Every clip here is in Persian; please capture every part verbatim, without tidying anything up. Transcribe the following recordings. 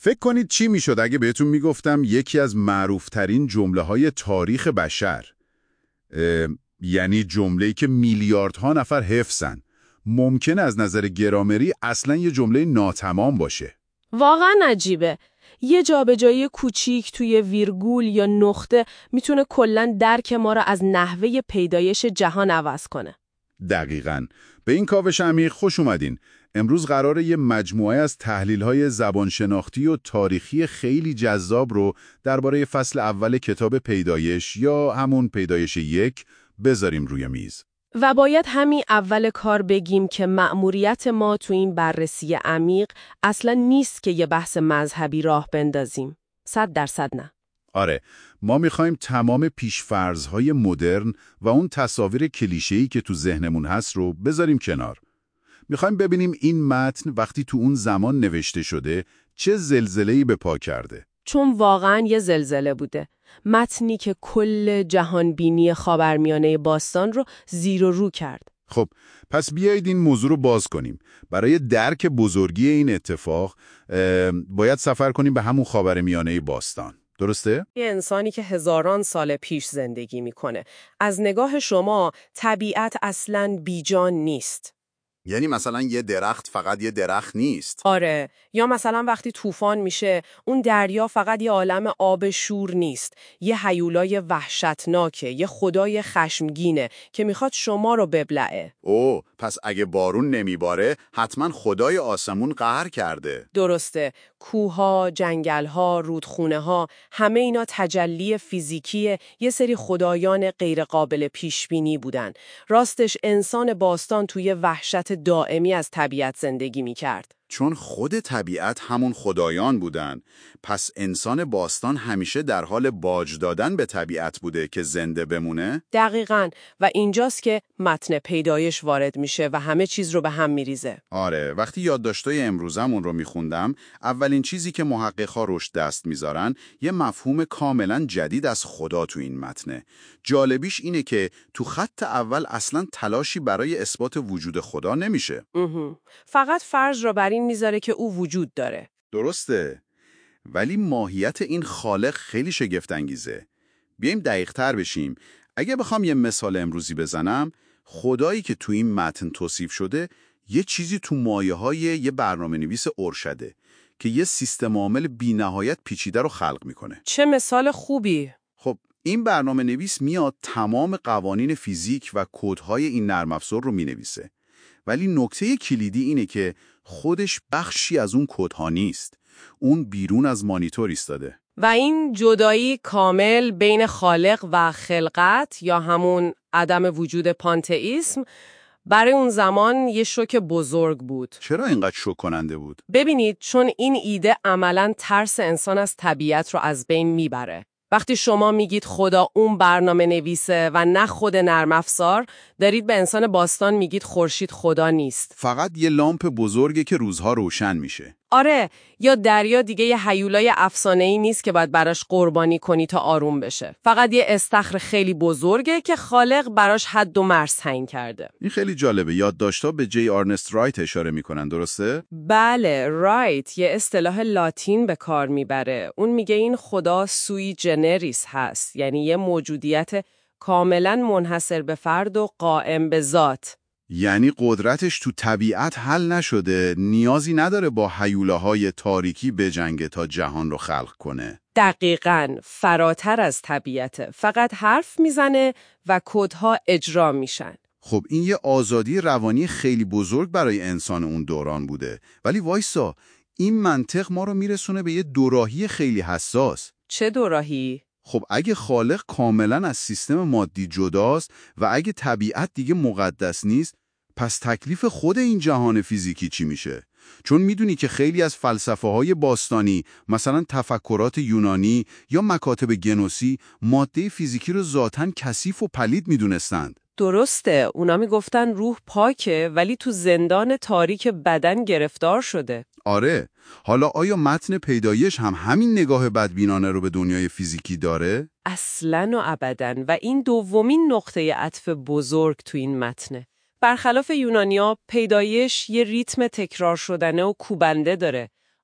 فکر کنید چی میشد اگه بهتون میگفتم یکی از معروفترین جمله‌های تاریخ بشر، یعنی جمله‌ای که میلیاردها نفر حفظن، ممکن از نظر گرامری اصلا یه جمله ناتمام باشه. واقعا عجیبه. یه جابجایی کوچیک توی ویرگول یا نقطه میتونه کلاً درک ما را از نحوه پیدایش جهان عوض کنه. دقیقاً. به این کاوش عمیق خوش اومدین. امروز قراره یه مجموعه از تحلیل‌های زبانشناختی و تاریخی خیلی جذاب رو درباره فصل اول کتاب پیدایش یا همون پیدایش یک بذاریم روی میز. و باید همین اول کار بگیم که مأموریت ما تو این بررسی عمیق اصلا نیست که یه بحث مذهبی راه بندازیم. صد درصد نه. آره، ما میخوایم تمام پیشفرض‌های مدرن و اون تصاویر کلیشه‌ای که تو ذهنمون هست رو بذاریم کنار. میخوایم ببینیم این متن وقتی تو اون زمان نوشته شده چه زلزله‌ای به پا کرده. چون واقعاً یه زلزله بوده. متنی که کل جهانبینی خاورمیانه باستان رو زیر و رو کرد. خب، پس بیایید این موضوع رو باز کنیم. برای درک بزرگی این اتفاق باید سفر کنیم به همون خاورمیانه باستان. درسته؟ یه انسانی که هزاران سال پیش زندگی میکنه. از نگاه شما طبیعت اصلاً بیجان نیست. یعنی مثلا یه درخت فقط یه درخت نیست. آره، یا مثلا وقتی طوفان میشه اون دریا فقط یه عالم آب شور نیست، یه هیولای وحشتناکه، یه خدای خشمگینه که میخواد شما رو ببلعه. اوه، پس اگه بارون نمیباره حتما خدای آسمون قهر کرده. درسته، کوها، جنگلها، رودخونه‌ها، همه اینا تجلی فیزیکی یه سری خدایان غیرقابل پیشبینی بودن. راستش انسان باستان توی وحشت دائمی از طبیعت زندگی میکرد. چون خود طبیعت همون خدایان بودن، پس انسان باستان همیشه در حال باج دادن به طبیعت بوده که زنده بمونه؟ دقیقاً، و اینجاست که متن پیدایش وارد میشه و همه چیز رو به هم میریزه. آره، وقتی یادداشتای امروزمون رو میخوندم، اولین چیزی که محقق‌ها روش دست میذارن یه مفهوم کاملا جدید از خدا تو این متنه. جالبیش اینه که تو خط اول اصلا تلاشی برای اثبات وجود خدا نمیشه. فقط فرض رو بر این میذاره که او وجود داره. درسته، ولی ماهیت این خالق خیلی شگفت‌انگیزه. بیایم دقیق‌تر بشیم. اگه بخوام یه مثال امروزی بزنم، خدایی که تو این متن توصیف شده یه چیزی تو مایه‌های یه برنامه‌نویس ارشده که یه سیستم عامل بی‌نهایت پیچیده رو خلق میکنه. چه مثال خوبی! خب این برنامه‌نویس میاد تمام قوانین فیزیک و کدهای این نرم افزار رو مینویسه. ولی نکته کلیدی اینه که خودش بخشی از اون کدها نیست. اون بیرون از مانیتور ایستاده. و این جدایی کامل بین خالق و خلقت یا همون عدم وجود پانتئیسم برای اون زمان یه شوک بزرگ بود. چرا اینقدر شوک کننده بود؟ ببینید، چون این ایده عملاً ترس انسان از طبیعت رو از بین میبره. وقتی شما میگید خدا اون برنامه نویسه و نه خود نرم افزار، دارید به انسان باستان میگید خورشید خدا نیست. فقط یه لامپ بزرگه که روزها روشن میشه. آره، یا دریا دیگه یه هیولای افسانه‌ای نیست که باید براش قربانی کنی تا آروم بشه. فقط یه استخر خیلی بزرگه که خالق براش حد و مرز تعیین کرده. این خیلی جالبه. یادداشت‌ها به جی آرنست رایت اشاره میکنن، درسته؟ بله، رایت یه اصطلاح لاتین به کار میبره. اون میگه این خدا سوی جنریس هست، یعنی یه موجودیت کاملا منحصر به فرد و قائم به ذات. یعنی قدرتش تو طبیعت حل نشده، نیازی نداره با هیولاهای تاریکی بجنگه تا جهان رو خلق کنه. دقیقاً، فراتر از طبیعته. فقط حرف میزنه و کدها اجرا میشن. خب این یه آزادی روانی خیلی بزرگ برای انسان اون دوران بوده. ولی وایسا، این منطق ما رو میرسونه به یه دوراهی خیلی حساس. چه دوراهی؟ خب اگه خالق کاملا از سیستم مادی جداست و اگه طبیعت دیگه مقدس نیست، پس تکلیف خود این جهان فیزیکی چی میشه؟ چون میدونی که خیلی از فلسفه های باستانی، مثلا تفکرات یونانی یا مکاتب گنوسی، ماده فیزیکی رو ذاتاً کثیف و پلید میدونستند. درسته، اونا میگفتن روح پاکه ولی تو زندان تاریک بدن گرفتار شده. آره، حالا آیا متن پیدایش هم همین نگاه بدبینانه رو به دنیای فیزیکی داره؟ اصلاً و ابداً، و این دومین نقطه عطف بزرگ تو این متنه. برخلاف یونانیا، پیدایش یه ریتم تکرار شدنه و کوبنده داره.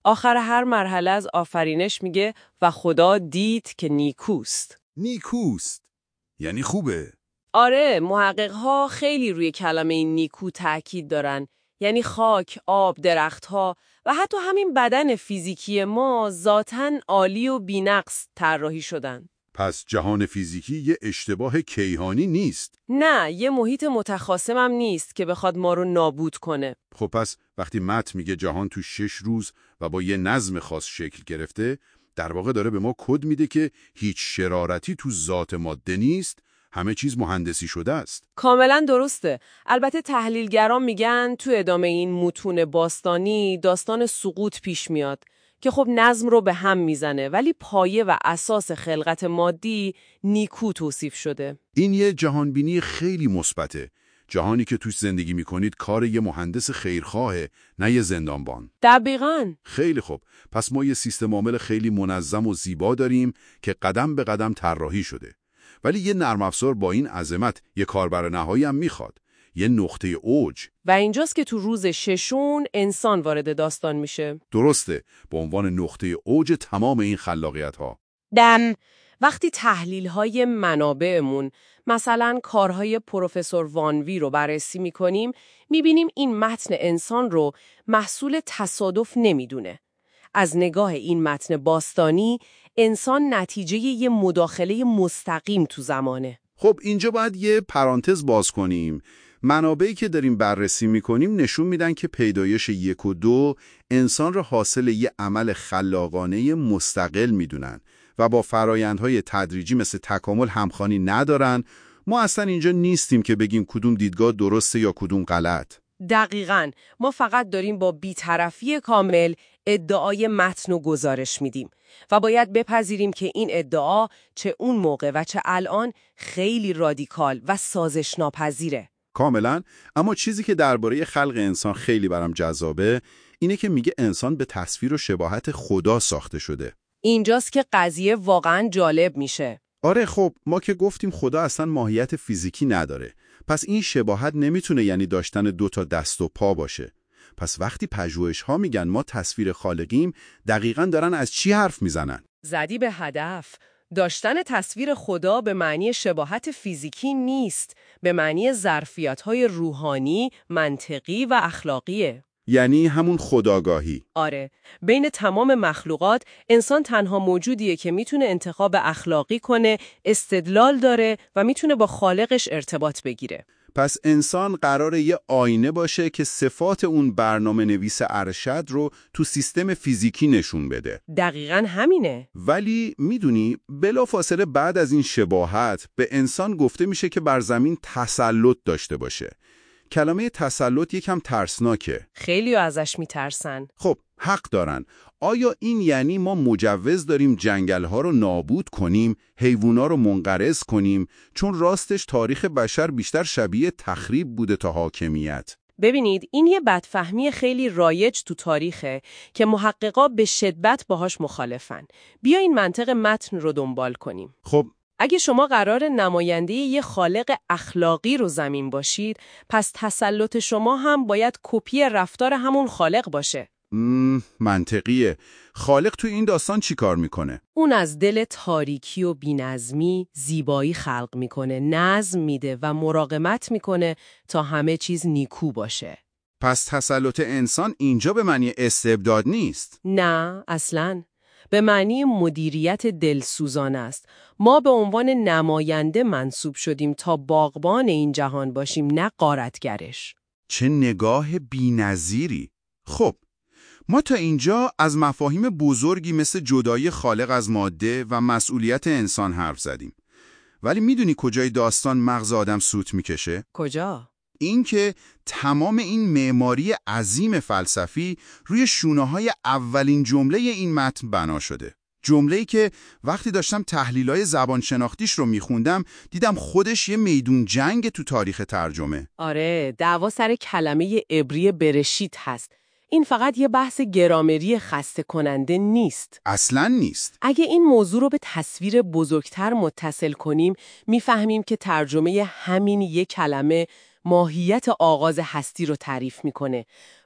آخر هر مرحله از آفرینش میگه و خدا دید که نیکوست. نیکوست یعنی خوبه. آره، محقق‌ها خیلی روی کلمه این نیکو تأکید دارن. یعنی خاک، آب، درخت‌ها و حتی همین بدن فیزیکی ما ذاتاً عالی و بی‌نقص طراحی شدن. پس جهان فیزیکی یه اشتباه کیهانی نیست. نه، یه محیط متخاصم هم نیست که بخواد ما رو نابود کنه. خب پس وقتی متن میگه جهان تو شش روز و با یه نظم خاص شکل گرفته، در واقع داره به ما کد میده که هیچ شرارتی تو ذات ماده نیست، همه چیز مهندسی شده است. کاملا درسته. البته تحلیلگران میگن تو ادامه این متون باستانی داستان سقوط پیش میاد که خب نظم رو به هم میزنه، ولی پایه و اساس خلقت مادی نیکو توصیف شده. این یه جهانبینی خیلی مثبته. جهانی که توش زندگی میکنید کار یه مهندس خیرخواهه، نه یه زندانبان. دقیقاً. خیلی خوب. پس ما یه سیستم عامل خیلی منظم و زیبا داریم که قدم به قدم طراحی شده. ولی یه نرم افزار با این عظمت یه کاربر نهایی هم میخواد. یه نقطه اوج. و اینجاست که تو روز ششون انسان وارد داستان میشه. درسته. به عنوان نقطه اوج تمام این خلاقیت ها. دن وقتی تحلیل های منابعمون، مثلا کارهای پروفسور وانوی رو بررسی میکنیم، میبینیم این متن انسان رو محصول تصادف نمیدونه. از نگاه این متن باستانی، انسان نتیجه یه مداخله مستقیم تو زمانه. خب اینجا باید یه پرانتز باز کنیم. منابعی که داریم بررسی میکنیم نشون میدن که پیدایش یک و دو انسان را حاصل یه عمل خلاقانه مستقل میدونن و با فرایندهای تدریجی مثل تکامل همخوانی ندارن. ما اصلا اینجا نیستیم که بگیم کدوم دیدگاه درسته یا کدوم غلط. دقیقاً. ما فقط داریم با بی‌طرفی کامل ادعای متن و گزارش میدیم و باید بپذیریم که این ادعا چه اون موقع و چه الان خیلی رادیکال و سازش ناپذیره. کاملا. اما چیزی که درباره خلق انسان خیلی برام جذابه اینه که میگه انسان به تصویر و شباهت خدا ساخته شده. اینجاست که قضیه واقعاً جالب میشه. آره خب ما که گفتیم خدا اصلا ماهیت فیزیکی نداره. پس این شباهت نمیتونه یعنی داشتن دو تا دست و پا باشه. پس وقتی پژوهش‌ها میگن ما تصویر خالقیم، دقیقاً دارن از چی حرف میزنن؟ زدی به هدف. داشتن تصویر خدا به معنی شباهت فیزیکی نیست، به معنی ظرفیت‌های روحانی، منطقی و اخلاقیه. یعنی همون خودآگاهی. آره، بین تمام مخلوقات انسان تنها موجودیه که میتونه انتخاب اخلاقی کنه، استدلال داره و میتونه با خالقش ارتباط بگیره. پس انسان قراره یه آینه باشه که صفات اون برنامه نویس ارشد رو تو سیستم فیزیکی نشون بده. دقیقاً همینه. ولی میدونی بلافاصله بعد از این شباهت به انسان گفته میشه که بر زمین تسلط داشته باشه. کلمه تسلط یکم ترسناکه. خیلی ازش میترسن. خب حق دارن. آیا این یعنی ما مجوز داریم جنگل‌ها رو نابود کنیم، حیوونا رو منقرض کنیم، چون راستش تاریخ بشر بیشتر شبیه تخریب بوده تا حاکمیت؟ ببینید این یه بدفهمی خیلی رایج تو تاریخه که محققا به شدت باهاش مخالفن. بیا این منطق متن رو دنبال کنیم. خب اگه شما قرار نماینده یه خالق اخلاقی رو زمین باشید، پس تسلط شما هم باید کپی رفتار همون خالق باشه. مم، منطقیه. خالق تو این داستان چی کار میکنه؟ اون از دل تاریکی و بی‌نظمی زیبایی خلق میکنه، نظم میده و مراقبت میکنه تا همه چیز نیکو باشه. پس تسلط انسان اینجا به معنی استبداد نیست؟ نه، اصلاً. به معنی مدیریت دلسوزانه است. ما به عنوان نماینده منصوب شدیم تا باغبان این جهان باشیم، نه غارتگرش. چه نگاه بی‌نظیری. خب ما تا اینجا از مفاهیم بزرگی مثل جدایی خالق از ماده و مسئولیت انسان حرف زدیم. ولی میدونی کجای داستان مغز آدم سوت میکشه؟ کجا؟ این که تمام این معماری عظیم فلسفی روی شونه‌های اولین جمله این متن بنا شده. جمله‌ای که وقتی داشتم تحلیل‌های زبان شناختیش رو میخوندم دیدم خودش یه میدون جنگ تو تاریخ ترجمه. آره، دعوا سر کلمه عبری برشیت هست. این فقط یه بحث گرامری خسته کننده نیست. اصلاً نیست. اگه این موضوع رو به تصویر بزرگتر متصل کنیم، میفهمیم که ترجمه همین یک کلمه ماهیت آغاز هستی رو تعریف میکنه.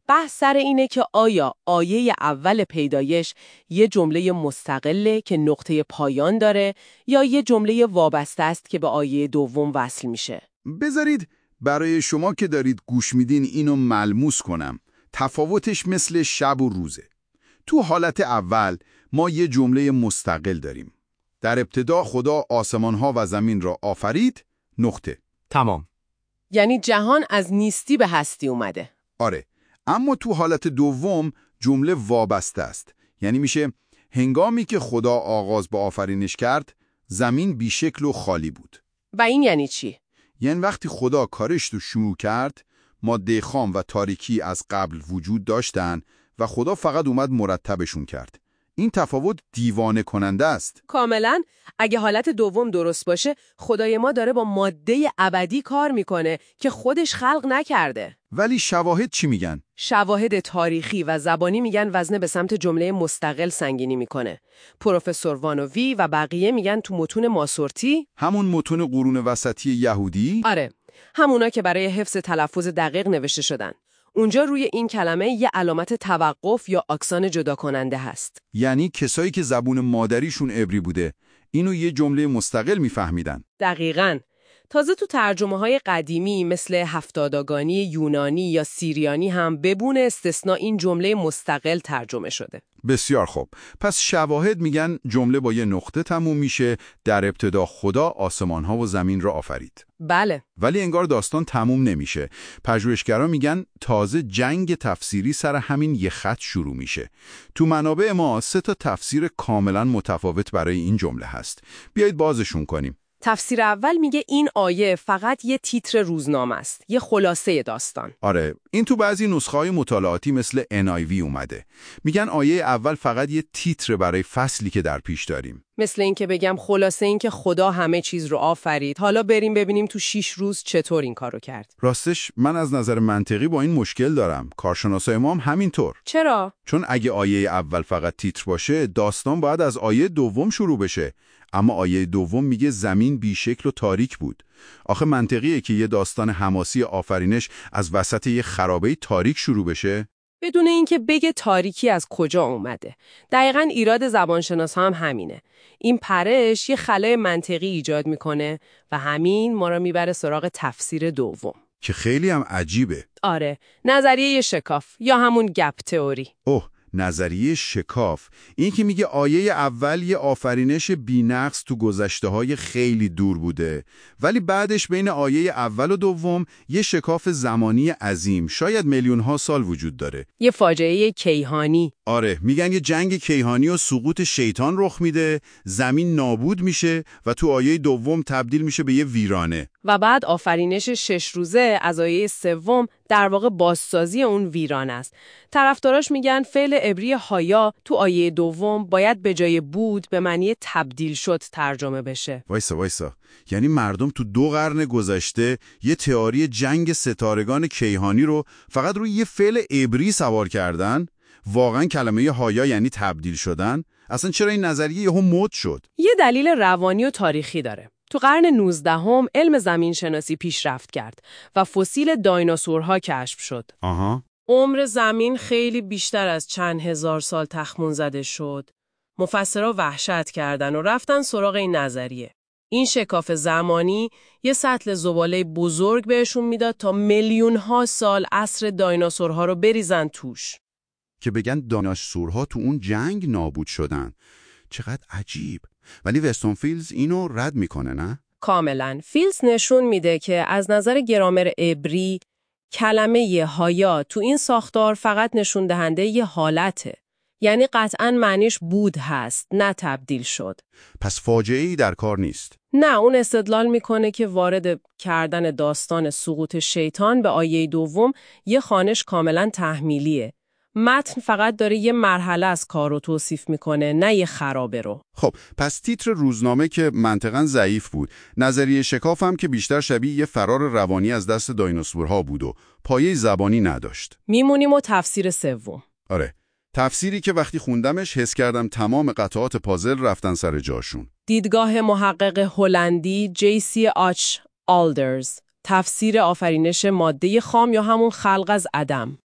بحث سر اینه که آیا آیه اول پیدایش یه جمله مستقله که نقطه پایان داره یا یه جمله وابسته است که به آیه دوم وصل میشه. بذارید برای شما که دارید گوش میدین اینو ملموس کنم. تفاوتش مثل شب و روزه. تو حالت اول ما یه جمله مستقل داریم. در ابتدا خدا آسمانها و زمین را آفرید، نقطه. تمام. یعنی جهان از نیستی به هستی اومده. آره، اما تو حالت دوم جمله وابسته است. یعنی میشه هنگامی که خدا آغاز به آفرینش کرد، زمین بیشکل و خالی بود. و این یعنی چی؟ یعنی وقتی خدا کارش رو شروع کرد، ماده خام و تاریکی از قبل وجود داشتن و خدا فقط اومد مرتبشون کرد. این تفاوت دیوانه کننده است. کاملا. اگه حالت دوم درست باشه، خدای ما داره با ماده ابدی کار میکنه که خودش خلق نکرده. ولی شواهد چی میگن؟ شواهد تاریخی و زبانی میگن وزن به سمت جمله مستقل سنگینی میکنه. پروفسور وانوی و بقیه میگن تو متون ماسورتی، همون متون قرون وسطی یهودی؟ آره، همونا که برای حفظ تلفظ دقیق نوشته شدن. اونجا روی این کلمه یه علامت توقف یا آکسان جدا کننده هست. یعنی کسایی که زبون مادریشون عبری بوده، اینو یه جمله مستقل میفهمیدن. دقیقاً. تازه تو ترجمه های قدیمی مثل هفتادگانی یونانی یا سیریانی هم بدون استثناء این جمله مستقل ترجمه شده. بسیار خوب. پس شواهد میگن جمله با یه نقطه تموم میشه، در ابتدا خدا آسمانها و زمین را آفرید. بله. ولی انگار داستان تموم نمیشه. پژوهشگرا میگن تازه جنگ تفسیری سر همین یه خط شروع میشه. تو منابع ما سه تا تفسیر کاملا متفاوت برای این جمله هست. بیایید بازشون کنیم. تفسیر اول میگه این آیه فقط یه تیتر روزنامه است، یه خلاصه داستان. آره، این تو بعضی نسخه‌های مطالعاتی مثل ان آی وی اومده. میگن آیه اول فقط یه تیتر برای فصلی که در پیش داریم. مثل این که بگم خلاصه این که خدا همه چیز رو آفرید، حالا بریم ببینیم تو شیش روز چطور این کارو کرد. راستش من از نظر منطقی با این مشکل دارم. کارشناسای ما هم همینطور. چرا؟ چون اگه آیه اول فقط تیتر باشه، داستان باید از آیه دوم شروع بشه. اما آیه دوم میگه زمین بیشکل و تاریک بود. آخه منطقیه که یه داستان حماسی آفرینش از وسط یه خرابه تاریک شروع بشه؟ بدون اینکه بگه تاریکی از کجا اومده. دقیقاً ایراد زبانشناس هم همینه. این پرش یه خلای منطقی ایجاد میکنه و همین ما رو میبره سراغ تفسیر دوم. که خیلی هم عجیبه. آره، نظریه شکاف یا همون گپ تئوری. اوه، نظریه شکاف. این که میگه آیه اول یه آفرینش بی‌نقص تو گذشته‌های خیلی دور بوده، ولی بعدش بین آیه اول و دوم یه شکاف زمانی عظیم، شاید میلیون‌ها سال وجود داره. یه فاجعه کیهانی. آره، میگن یه جنگ کیهانی و سقوط شیطان رخ میده، زمین نابود میشه و تو آیه دوم تبدیل میشه به یه ویرانه. و بعد آفرینش شش روزه از آیه سوم در واقع بازسازی اون ویران است. طرفداراش میگن فعل عبری هایا تو آیه دوم باید به جای بود به معنی تبدیل شد ترجمه بشه. وایسا وایسا. یعنی مردم تو دو قرن گذشته یه تئوری جنگ ستارگان کیهانی رو فقط روی یه فعل عبری سوار کردن؟ واقعا کلمه هایا یعنی تبدیل شدن؟ اصلا چرا این نظریه یهو مد شد؟ یه دلیل روانی و تاریخی داره. تو قرن نوزدهم علم زمین شناسی پیشرفت کرد و فسیل دایناسورها کشف شد. آها. عمر زمین خیلی بیشتر از چند هزار سال تخمین زده شد. مفسرها وحشت کردن و رفتن سراغ این نظریه. این شکاف زمانی یه سطل زباله بزرگ بهشون میداد تا میلیون ها سال عصر دایناسورها رو بریزن توش. که بگن دایناسورها تو اون جنگ نابود شدن. چقدر عجیب. ولی وستونفیلدز اینو رد میکنه، نه؟ کاملا. فیلز نشون میده که از نظر گرامر عبری کلمه ی هایا تو این ساختار فقط نشون دهنده یه حالته. یعنی قطعاً معنیش بود هست، نه تبدیل شد. پس فاجعه‌ای در کار نیست. نه، اون استدلال میکنه که وارد کردن داستان سقوط شیطان به آیه دوم یه خوانش کاملاً تحمیلیه. متن فقط داره یه مرحله از کار رو توصیف میکنه، نه یه خرابه رو. خب، پس تیتر روزنامه که منطقاً ضعیف بود، نظریه شکاف هم که بیشتر شبیه یه فرار روانی از دست دایناسورها بود و پایه زبانی نداشت. میمونیم و تفسیر سوم. آره، تفسیری که وقتی خوندمش حس کردم تمام قطعات پازل رفتن سر جاشون. دیدگاه محقق هلندی جی سی آچ آلدرز، تفسیر آفرینش ماده خام یا همون خلق از عدم.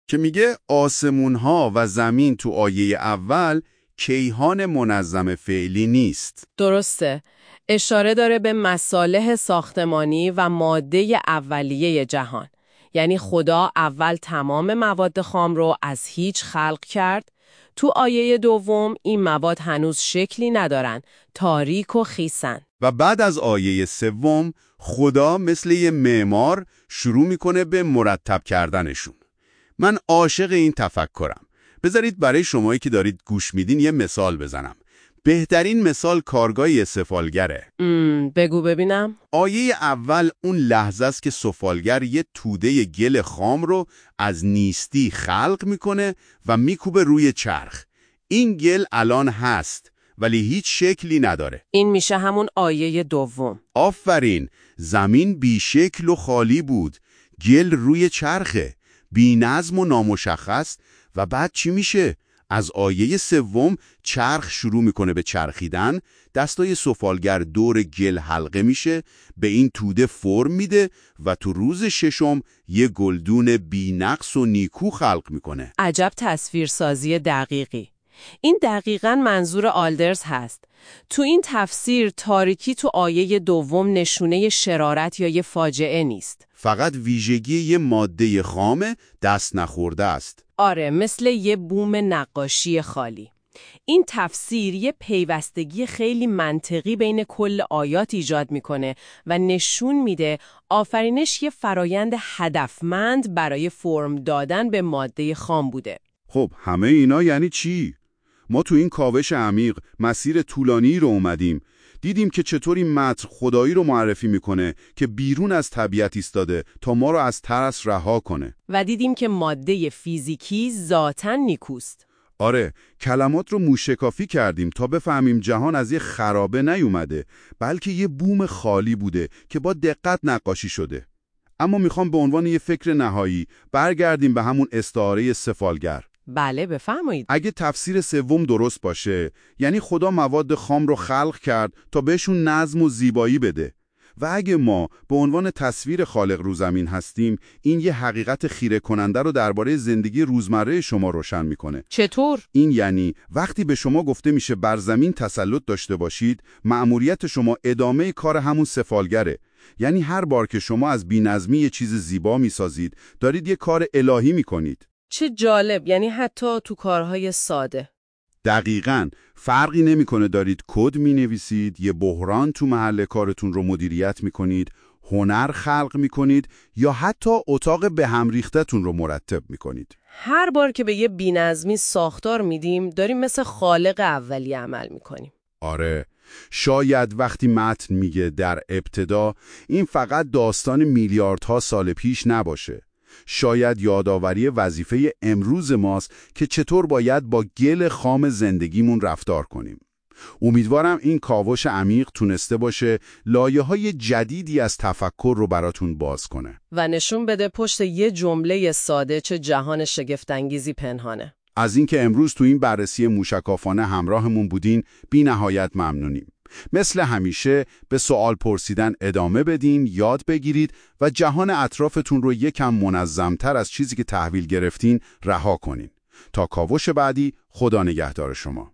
که میگه آسمونها و زمین تو آیه اول کیهان منظم فعلی نیست. درسته. اشاره داره به مصالح ساختمانی و ماده اولیه جهان. یعنی خدا اول تمام مواد خام رو از هیچ خلق کرد. تو آیه دوم این مواد هنوز شکلی ندارن، تاریک و خیسن. و بعد از آیه سوم خدا مثل یه معمار شروع میکنه به مرتب کردنشون. من عاشق این تفکرم. بذارید برای شمایی که دارید گوش میدین یه مثال بزنم. بهترین مثال کارگاه سفالگره. بگو ببینم. آیه اول اون لحظه است که سفالگر یه توده گل خام رو از نیستی خلق میکنه و میکوبه روی چرخ. این گل الان هست ولی هیچ شکلی نداره. این میشه همون آیه دوم. آفرین. زمین بی شکل و خالی بود. گل روی چرخه. بی نظم و نامشخص. و بعد چی میشه؟ از آیه سوم چرخ شروع میکنه به چرخیدن، دستای سفالگر دور گل حلقه میشه، به این توده فرم میده و تو روز ششم یه گلدون بی نقص و نیکو خلق میکنه. عجب تصویرسازی دقیقی. این دقیقاً منظور آلدرز هست. تو این تفسیر تاریکی تو آیه دوم نشونه شرارت یا یه فاجعه نیست. فقط ویژگی یه ماده خام دست نخورده است. آره، مثل یه بوم نقاشی خالی. این تفسیر یه پیوستگی خیلی منطقی بین کل آیات ایجاد میکنه و نشون میده آفرینش یه فرایند هدفمند برای فرم دادن به ماده خام بوده. خب همه اینا یعنی چی؟ ما تو این کاوش عمیق مسیر طولانی رو اومدیم. دیدیم که چطور این متن خدایی رو معرفی میکنه که بیرون از طبیعت ایستاده تا ما رو از ترس رها کنه. و دیدیم که ماده فیزیکی ذاتاً نیکوست. آره، کلمات رو موشکافی کردیم تا بفهمیم جهان از یه خرابه نیومده، بلکه یه بوم خالی بوده که با دقت نقاشی شده. اما میخوام به عنوان یه فکر نهایی برگردیم به همون استعاره سفالگر. بله بفرمایید. اگه تفسیر سوم درست باشه، یعنی خدا مواد خام رو خلق کرد تا بهشون نظم و زیبایی بده. و اگه ما به عنوان تصویر خالق رو زمین هستیم، این یه حقیقت خیره کننده رو درباره زندگی روزمره شما روشن میکنه. چطور؟ این یعنی وقتی به شما گفته میشه بر زمین تسلط داشته باشید، مأموریت شما ادامه کار همون سفالگره. یعنی هر بار که شما از بی‌نظمی یه چیز زیبا میسازید، دارید یه کار الهی میکنید. چه جالب، یعنی حتی تو کارهای ساده. دقیقاً. فرقی نمیکنه دارید کد مینویسید، یه بحران تو محل کارتون رو مدیریت میکنید، هنر خلق میکنید یا حتی اتاق به هم ریختتون رو مرتب میکنید. هر بار که به یه بی‌نظمی ساختار میدیم، داریم مثل خالق اولیه عمل میکنیم. آره. شاید وقتی متن میگه در ابتدا، این فقط داستان میلیاردها سال پیش نباشه. شاید یادآوری وظیفه امروز ماست که چطور باید با گل خام زندگیمون رفتار کنیم. امیدوارم این کاوش عمیق تونسته باشه لایه‌های جدیدی از تفکر رو براتون باز کنه و نشون بده پشت یه جمله ساده چه جهان شگفت‌انگیزی پنهانه. از اینکه امروز تو این بررسی موشکافانه همراهمون بودین بی نهایت ممنونیم. مثل همیشه به سوال پرسیدن ادامه بدین، یاد بگیرید و جهان اطرافتون رو یکم منظمتر از چیزی که تحویل گرفتین رها کنین. تا کاوش بعدی، خدا نگهدار شما.